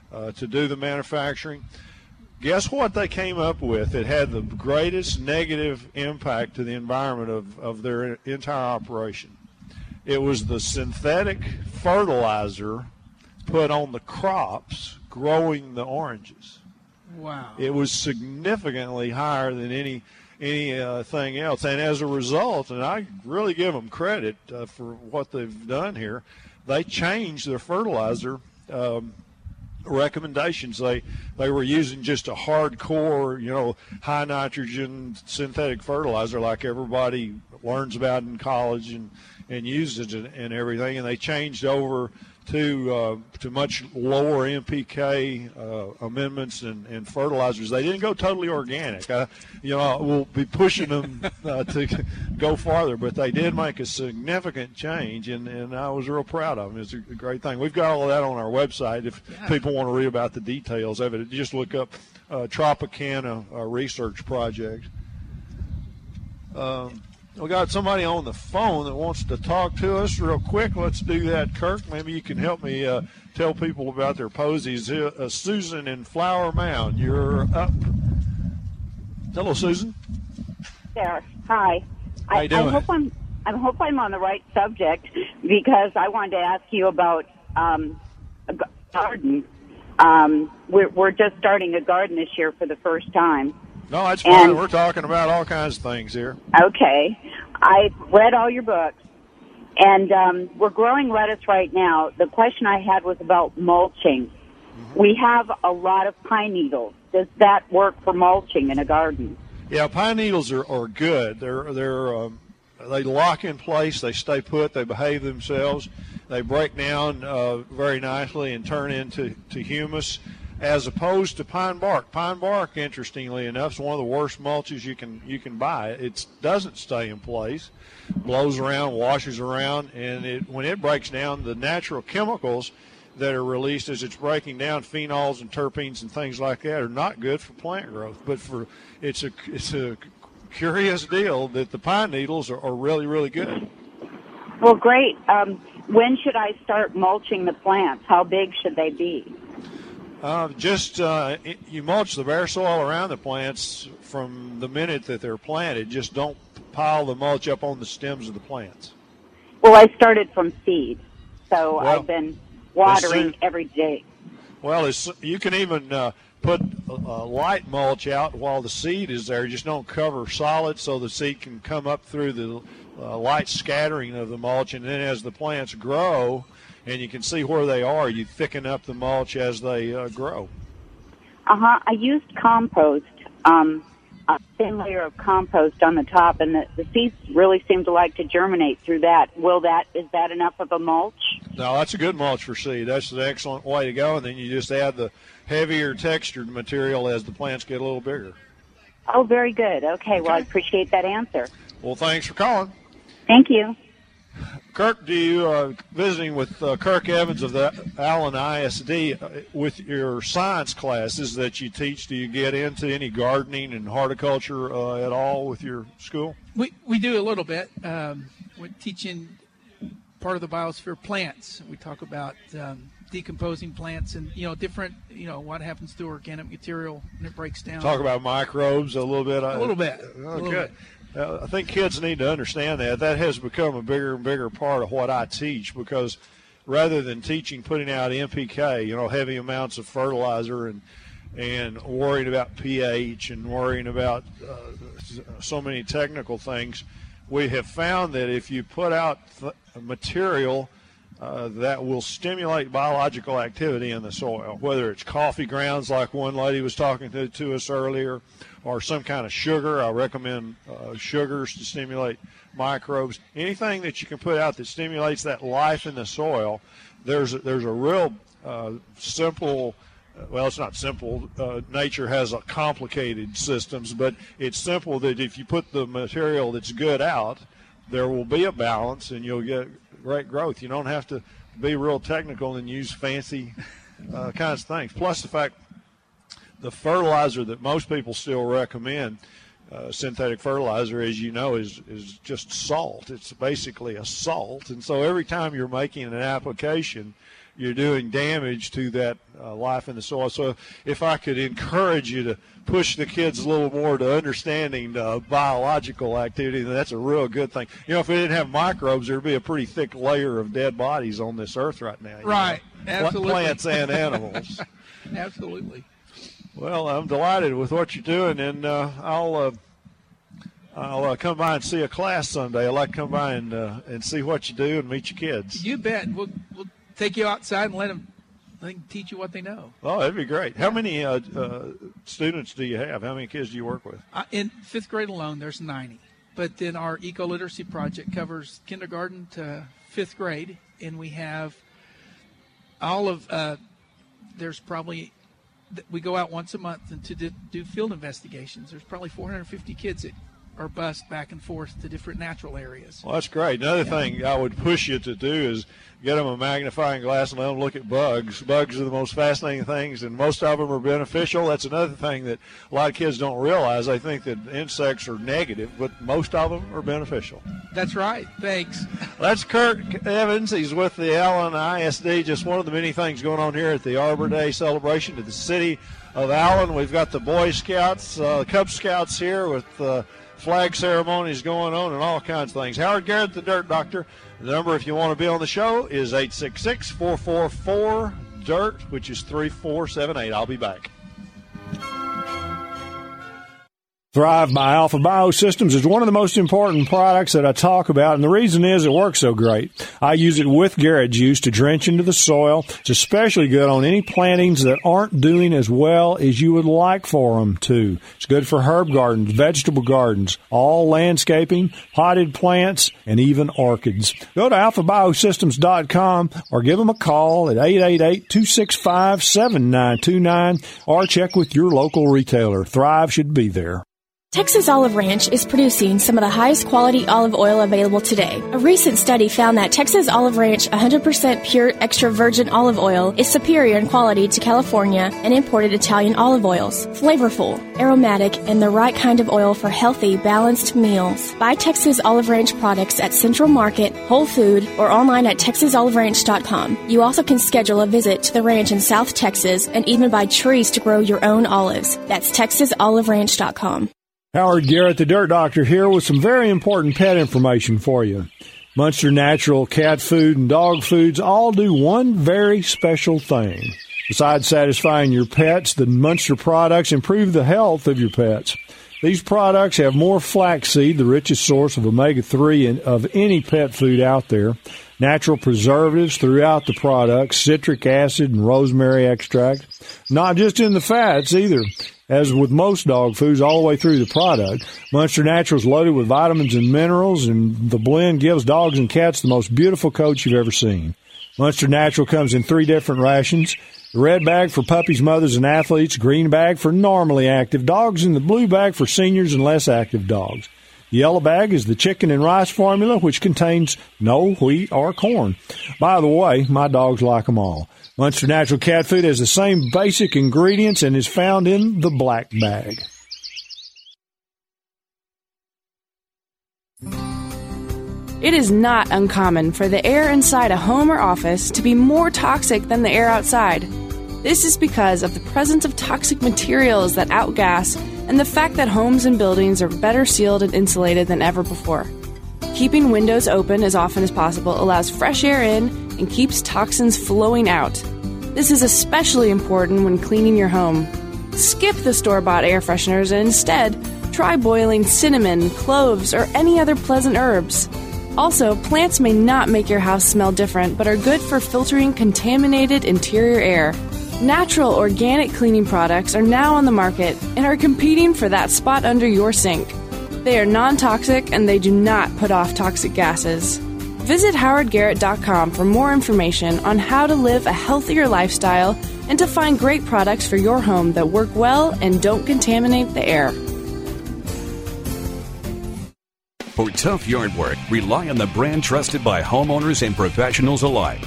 uh, to do the manufacturing. Guess what they came up with that had the greatest negative impact to the environment of, of their entire operation? It was the synthetic fertilizer put on the crops growing the oranges. Wow. It was significantly higher than any anything uh, else. And as a result, and I really give them credit uh, for what they've done here, they changed their fertilizer um, recommendations. They they were using just a hardcore, you know, high nitrogen synthetic fertilizer like everybody learns about in college and, and uses it and everything. And they changed over to uh, to much lower N P K uh, amendments and, and fertilizers. They didn't go totally organic. I, you know, we'll be pushing them uh, to go farther, but they did make a significant change, and, and I was real proud of them. It's a great thing. We've got all of that on our website if yeah. people want to read about the details of it. Just look up uh, Tropicana uh, Research Project. Um, We got somebody on the phone that wants to talk to us real quick. Let's do that, Kirk. Maybe you can help me uh, tell people about their posies. Uh, Susan in Flower Mound, you're up. Hello, Susan. There. Hi. How you doing? I hope I'm. I hope I'm on the right subject because I wanted to ask you about um, a garden. Um, we're we're just starting a garden this year for the first time. No, that's fine. And, we're talking about all kinds of things here. Okay. I've read all your books, and um, we're growing lettuce right now. The question I had was about mulching. Mm-hmm. We have a lot of pine needles. Does that work for mulching in a garden? Yeah, pine needles are, are good. They're they're um, they lock in place. They stay put. They behave themselves. They break down uh, very nicely and turn into to humus, as opposed to pine bark. Pine bark, interestingly enough, is one of the worst mulches you can you can buy. It doesn't stay in place, blows around, washes around, and it, when it breaks down, the natural chemicals that are released as it's breaking down, phenols and terpenes and things like that, are not good for plant growth. But for it's a it's a curious deal that the pine needles are, are really really good. Well, great. Um, when should I start mulching the plants? How big should they be? Uh, just uh, it, you mulch the bare soil around the plants from the minute that they're planted. Just don't pile the mulch up on the stems of the plants. Well, I started from seed, so well, I've been watering soon, every day. Well, it's, you can even uh, put uh, light mulch out while the seed is there. Just don't cover solid so the seed can come up through the uh, light scattering of the mulch, and then as the plants grow, and you can see where they are, you thicken up the mulch as they uh, grow. Uh-huh. I used compost, um, a thin layer of compost on the top, and the, the seeds really seem to like to germinate through that. Will that, is that enough of a mulch? No, that's a good mulch for seed. That's an excellent way to go, and then you just add the heavier textured material as the plants get a little bigger. Oh, very good. Okay, okay. Well, I appreciate that answer. Well, thanks for calling. Thank you. Kirk, do you uh, visiting with uh, Kirk Evans of the Allen I S D uh, with your science classes that you teach? Do you get into any gardening and horticulture uh, at all with your school? We we do a little bit. Um, we're teaching part of the biosphere plants. We talk about um, decomposing plants and you know different you know what happens to organic material when it breaks down. Talk about microbes a little bit. A little bit. Okay. A little bit. Uh, I think kids need to understand that. That has become a bigger and bigger part of what I teach, because rather than teaching putting out N P K, you know, heavy amounts of fertilizer and and worrying about pH and worrying about uh, so many technical things, we have found that if you put out th- material uh, that will stimulate biological activity in the soil, whether it's coffee grounds like one lady was talking to, to us earlier, or some kind of sugar. I recommend uh, sugars to stimulate microbes. Anything that you can put out that stimulates that life in the soil, there's a, there's a real uh, simple, well, it's not simple. Uh, nature has a complicated systems, but it's simple that if you put the material that's good out, there will be a balance and you'll get great growth. You don't have to be real technical and use fancy uh, kinds of things. Plus the fact the fertilizer that most people still recommend, uh, synthetic fertilizer, as you know, is, is just salt. It's basically a salt. And so every time you're making an application, you're doing damage to that uh, life in the soil. So if I could encourage you to push the kids a little more to understanding uh, biological activity, then that's a real good thing. You know, if we didn't have microbes, there'd be a pretty thick layer of dead bodies on this earth right now. Right, know? absolutely. Plants and animals. Absolutely. Well, I'm delighted with what you're doing, and uh, I'll uh, I'll uh, come by and see a class someday. I'd like to come by and uh, and see what you do and meet your kids. You bet. We'll, we'll take you outside and let them, let them teach you what they know. Oh, that'd be great. How many uh, uh, students do you have? How many kids do you work with? Uh, in fifth grade alone, there's ninety. But then our eco-literacy project covers kindergarten to fifth grade, and we have all of uh, there's probably we go out once a month and to do field investigations. There's probably four hundred fifty kids that are bused back and forth to different natural areas. Well, that's great. Another yeah. thing I would push you to do is get them a magnifying glass and let them look at bugs. Bugs are the most fascinating things, and most of them are beneficial. That's another thing that a lot of kids don't realize. They think that insects are negative, but most of them are beneficial. That's right. Thanks. That's Kirk Evans. He's with the Allen I S D. Just one of the many things going on here at the Arbor Day celebration to the city of Allen. We've got the Boy Scouts, uh, Cub Scouts here with uh, flag ceremonies going on and all kinds of things. Howard Garrett, the Dirt Doctor. The number, if you want to be on the show, is eight six six, four four four, D I R T, which is three four seven eight. I'll be back. Thrive by Alpha Biosystems is one of the most important products that I talk about, and the reason is it works so great. I use it with Garrett Juice to drench into the soil. It's especially good on any plantings that aren't doing as well as you would like for them to. It's good for herb gardens, vegetable gardens, all landscaping, potted plants, and even orchids. Go to alpha biosystems dot com or give them a call at eight eight eight, two six five, seven nine two nine or check with your local retailer. Thrive should be there. Texas Olive Ranch is producing some of the highest quality olive oil available today. A recent study found that Texas Olive Ranch one hundred percent pure extra virgin olive oil is superior in quality to California and imported Italian olive oils. Flavorful, aromatic, and the right kind of oil for healthy, balanced meals. Buy Texas Olive Ranch products at Central Market, Whole Food, or online at texas olive ranch dot com. You also can schedule a visit to the ranch in South Texas and even buy trees to grow your own olives. That's texas olive ranch dot com. Howard Garrett, the Dirt Doctor, here with some very important pet information for you. Munster Natural cat food and dog foods all do one very special thing. Besides satisfying your pets, the Munster products improve the health of your pets. These products have more flaxseed, the richest source of omega three of any pet food out there, natural preservatives throughout the products, citric acid and rosemary extract. Not just in the fats either. As with most dog foods all the way through the product, Munster Natural is loaded with vitamins and minerals, and the blend gives dogs and cats the most beautiful coats you've ever seen. Munster Natural comes in three different rations. The red bag for puppies, mothers, and athletes, green bag for normally active dogs, and the blue bag for seniors and less active dogs. The yellow bag is the chicken and rice formula, which contains no wheat or corn. By the way, my dogs like them all. Munster Natural cat food has the same basic ingredients and is found in the black bag. It is not uncommon for the air inside a home or office to be more toxic than the air outside. This is because of the presence of toxic materials that outgas and the fact that homes and buildings are better sealed and insulated than ever before. Keeping windows open as often as possible allows fresh air in and keeps toxins flowing out. This is especially important when cleaning your home. Skip the store-bought air fresheners and instead try boiling cinnamon, cloves, or any other pleasant herbs. Also, plants may not make your house smell different, but are good for filtering contaminated interior air. Natural organic cleaning products are now on the market and are competing for that spot under your sink. They are non-toxic and they do not put off toxic gases. Visit howard garrett dot com for more information on how to live a healthier lifestyle and to find great products for your home that work well and don't contaminate the air. For tough yard work, rely on the brand trusted by homeowners and professionals alike. Stay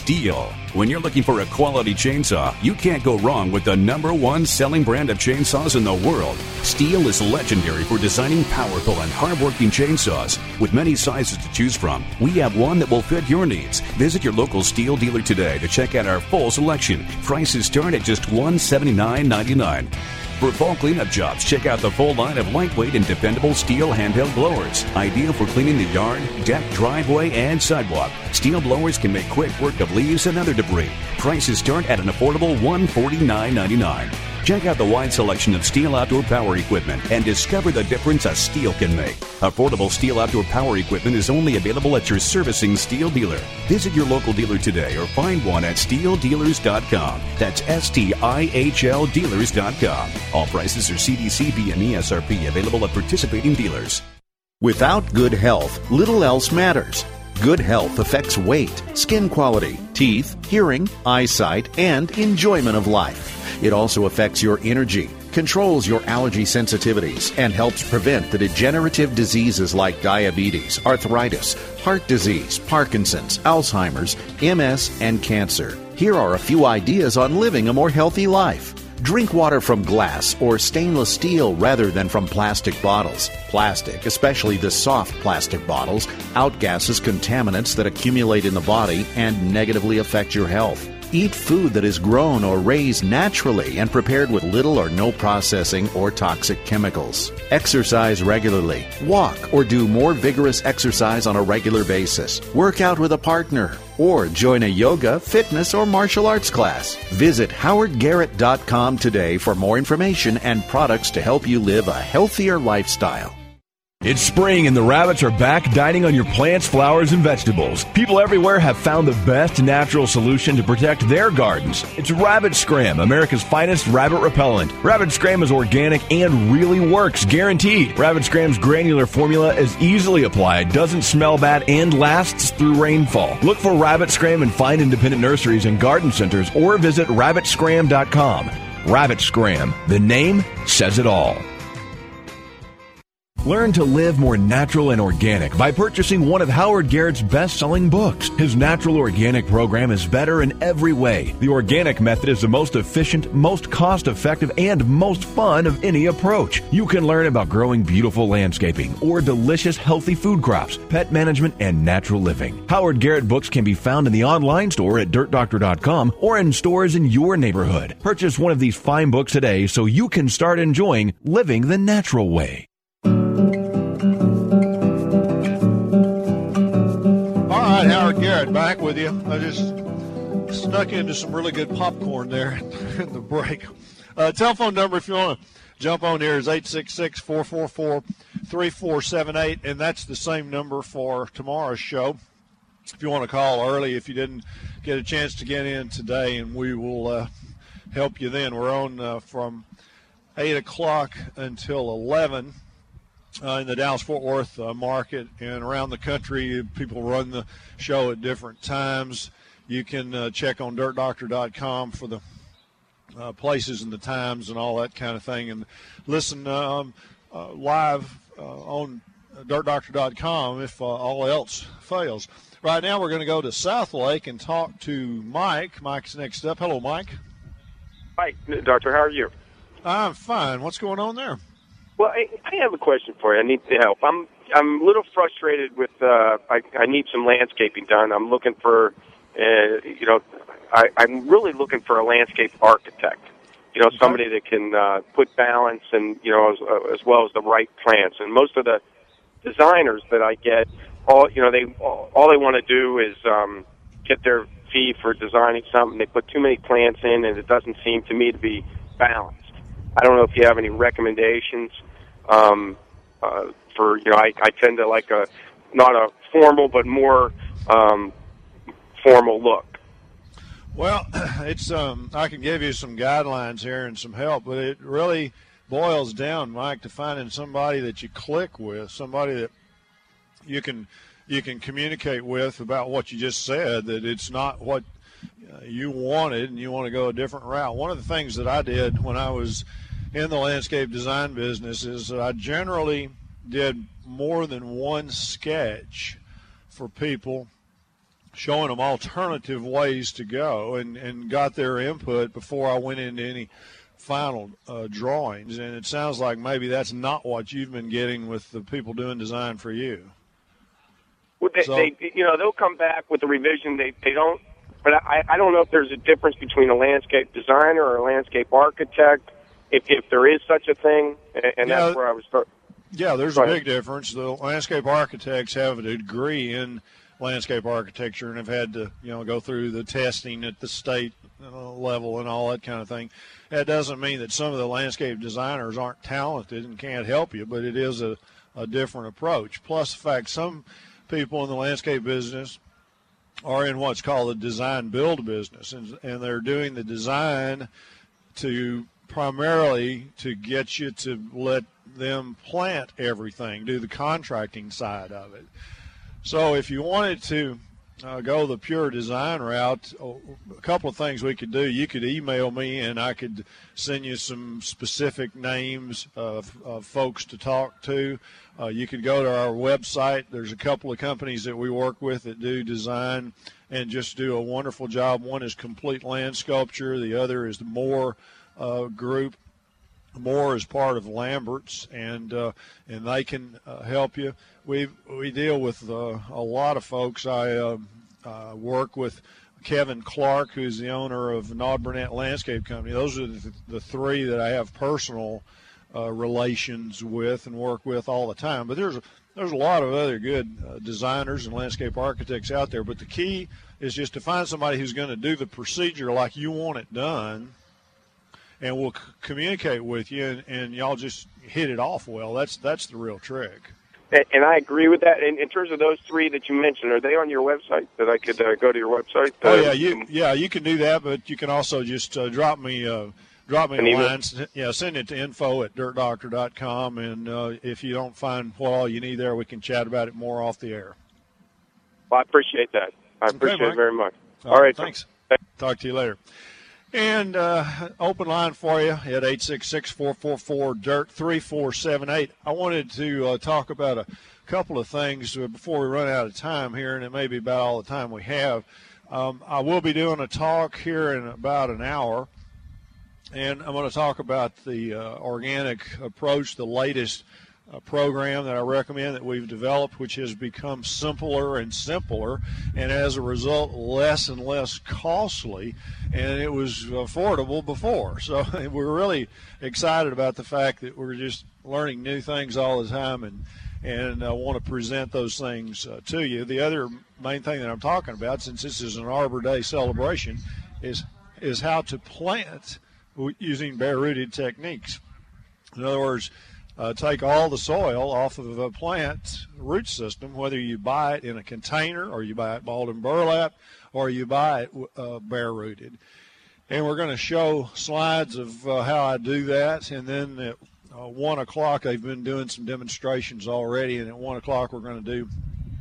STIHL. When you're looking for a quality chainsaw, you can't go wrong with the number one selling brand of chainsaws in the world. STIHL is legendary for designing powerful and hardworking chainsaws. With many sizes to choose from, we have one that will fit your needs. Visit your local STIHL dealer today to check out our full selection. Prices start at just one hundred seventy-nine ninety-nine. For fall cleanup jobs, check out the full line of lightweight and dependable STIHL handheld blowers. Ideal for cleaning the yard, deck, driveway, and sidewalk. STIHL blowers can make quick work of leaves and other debris. Prices start at an affordable one hundred forty-nine ninety-nine. Check out the wide selection of STIHL outdoor power equipment and discover the difference a STIHL can make. Affordable STIHL outdoor power equipment is only available at your servicing STIHL dealer. Visit your local dealer today or find one at stihl dealers dot com. That's S T I H L dealers dot com. All prices are C D C B and E S R P available at participating dealers. Without good health, little else matters. Good health affects weight, skin quality, teeth, hearing, eyesight, and enjoyment of life. It also affects your energy, controls your allergy sensitivities, and helps prevent the degenerative diseases like diabetes, arthritis, heart disease, Parkinson's, Alzheimer's, M S, and cancer. Here are a few ideas on living a more healthy life. Drink water from glass or stainless steel rather than from plastic bottles. Plastic, especially the soft plastic bottles, outgasses contaminants that accumulate in the body and negatively affect your health. Eat food that is grown or raised naturally and prepared with little or no processing or toxic chemicals. Exercise regularly. Walk or do more vigorous exercise on a regular basis. Work out with a partner or join a yoga, fitness, or martial arts class. Visit howard garrett dot com today for more information and products to help you live a healthier lifestyle. It's spring and the rabbits are back dining on your plants, flowers, and vegetables. People everywhere have found the best natural solution to protect their gardens. It's Rabbit Scram, America's finest rabbit repellent. Rabbit Scram is organic and really works, guaranteed. Rabbit Scram's granular formula is easily applied, doesn't smell bad, and lasts through rainfall. Look for Rabbit Scram in fine independent nurseries and garden centers or visit rabbit scram dot com. Rabbit Scram, the name says it all. Learn to live more natural and organic by purchasing one of Howard Garrett's best-selling books. His natural organic program is better in every way. The organic method is the most efficient, most cost-effective, and most fun of any approach. You can learn about growing beautiful landscaping or delicious, healthy food crops, pet management, and natural living. Howard Garrett books can be found in the online store at dirt doctor dot com or in stores in your neighborhood. Purchase one of these fine books today so you can start enjoying living the natural way. All right, Howard Garrett back with you. I just snuck into some really good popcorn there in the break. Uh, telephone number, if you want to jump on here, is eight six six, four four four, three four seven eight, and that's the same number for tomorrow's show. If you want to call early, if you didn't get a chance to get in today, and we will uh, help you then. We're on uh, from eight o'clock until eleven. Uh, in the Dallas-Fort Worth uh, market and around the country. People run the show at different times. You can uh, check on dirt doctor dot com for the uh, places and the times and all that kind of thing, and listen um, uh, live uh, on dirt doctor dot com if uh, all else fails. Right now we're going to go to South Lake and talk to Mike. Mike's next up. Hello, Mike. Hi, Doctor. How are you? I'm fine. What's going on there? Well, I, I have a question for you. I need help. I'm I'm a little frustrated with. Uh, I, I need some landscaping done. I'm looking for, uh, you know, I, I'm really looking for a landscape architect. You know, somebody that can uh, put balance and you know as, uh, as well as the right plants. And most of the designers that I get, all you know, they all, all they want to do is um, get their fee for designing something. They put too many plants in, and it doesn't seem to me to be balanced. I don't know if you have any recommendations. Um, uh, for you know, I, I tend to like a not a formal but more um, formal look. Well, it's um, I can give you some guidelines here and some help, but it really boils down, Mike, to finding somebody that you click with, somebody that you can you can communicate with about what you just said. That it's not what uh, you wanted, and you want to go a different route. One of the things that I did when I was in the landscape design business is that I generally did more than one sketch for people, showing them alternative ways to go, and, and got their input before I went into any final uh, drawings. And it sounds like maybe that's not what you've been getting with the people doing design for you. Well, they, So- they, you know, they'll come back with a revision. They, they don't, but I, I don't know if there's a difference between a landscape designer or a landscape architect, if, if there is such a thing, and, and Yeah. that's where I was starting. Yeah, there's Go a ahead. big difference. The landscape architects have a degree in landscape architecture and have had to, you know, go through the testing at the state uh, level and all that kind of thing. That doesn't mean that some of the landscape designers aren't talented and can't help you, but it is a, a different approach. Plus the fact some people in the landscape business are in what's called the design build business, and, and they're doing the design to primarily to get you to let them plant everything, do the contracting side of it. So if you wanted to uh, go the pure design route, a couple of things we could do. You could email me and I could send you some specific names of, of folks to talk to. Uh, you could go to our website. There's a couple of companies that we work with that do design and just do a wonderful job. One is Complete Land Sculpture. The other is the Moore uh, Group. Moore is part of Lambert's, and uh, and they can uh, help you. We we deal with uh, a lot of folks. I uh, uh, work with Kevin Clark, who's the owner of Nod Burnett Landscape Company. Those are the, the three that I have personal uh, relations with and work with all the time. But there's a, there's a lot of other good uh, designers and landscape architects out there. But the key is just to find somebody who's going to do the procedure like you want it done, and we'll c- communicate with you, and, and y'all just hit it off well. That's that's the real trick. And, and I agree with that. And in terms of those three that you mentioned, are they on your website? That I could uh, go to your website? Uh, Oh yeah, you yeah you can do that, but you can also just uh, drop me uh, drop me An a email? line. S- Yeah, send it to info at dirt doctor dot com, and uh, if you don't find what all you need there, we can chat about it more off the air. Well, I appreciate that. I Okay, appreciate Mike. it very much. All All right, right, thanks. Talk to you later. And uh, open line for you at eight six six, four four four, D I R T, three four seven eight. I wanted to uh, talk about a couple of things before we run out of time here, and it may be about all the time we have. Um, I will be doing a talk here in about an hour, and I'm going to talk about the uh, organic approach, the latest uh, program that I recommend that we've developed, which has become simpler and simpler, and as a result, less and less costly, and it was affordable before. So we're really excited about the fact that we're just learning new things all the time, and and I want to present those things uh, to you. The other main thing that I'm talking about, since this is an Arbor Day celebration, is is how to plant using bare-rooted techniques. In other words, uh, take all the soil off of a plant root system, whether you buy it in a container or you buy it balled in burlap or you buy it uh, bare-rooted. And we're going to show slides of uh, how I do that, and then at uh, one o'clock they've been doing some demonstrations already, and at one o'clock we're going to do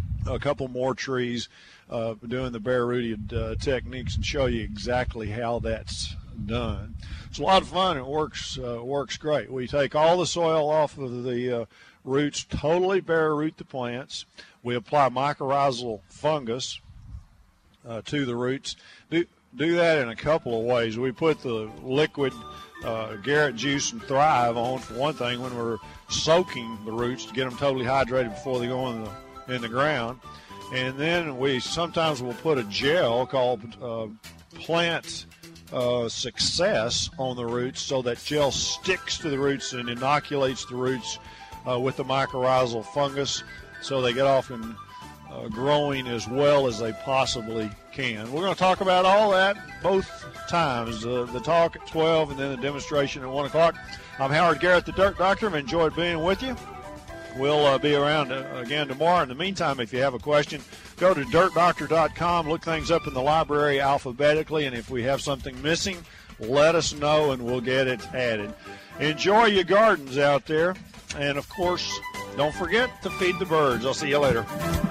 a couple more trees uh, doing the bare-rooted uh, techniques and show you exactly how that's done. It's a lot of fun. It works uh, works great. We take all the soil off of the uh, roots, totally bare root the plants. We apply mycorrhizal fungus uh, to the roots. Do, do that in a couple of ways. We put the liquid uh, Garrett juice and Thrive on, for one thing, when we're soaking the roots to get them totally hydrated before they go in the in the ground. And then we sometimes will put a gel called uh, plant uh, success on the roots, so that gel sticks to the roots and inoculates the roots uh, with the mycorrhizal fungus, so they get off and uh, growing as well as they possibly can. We're going to talk about all that both times, uh, the talk at twelve and then the demonstration at one o'clock. I'm Howard Garrett, the Dirt Doctor. I've enjoyed being with you. We'll uh, be around uh, again tomorrow. In the meantime, if you have a question, go to dirt doctor dot com, look things up in the library alphabetically, and if we have something missing, let us know and we'll get it added. Enjoy your gardens out there, and of course, don't forget to feed the birds. I'll see you later.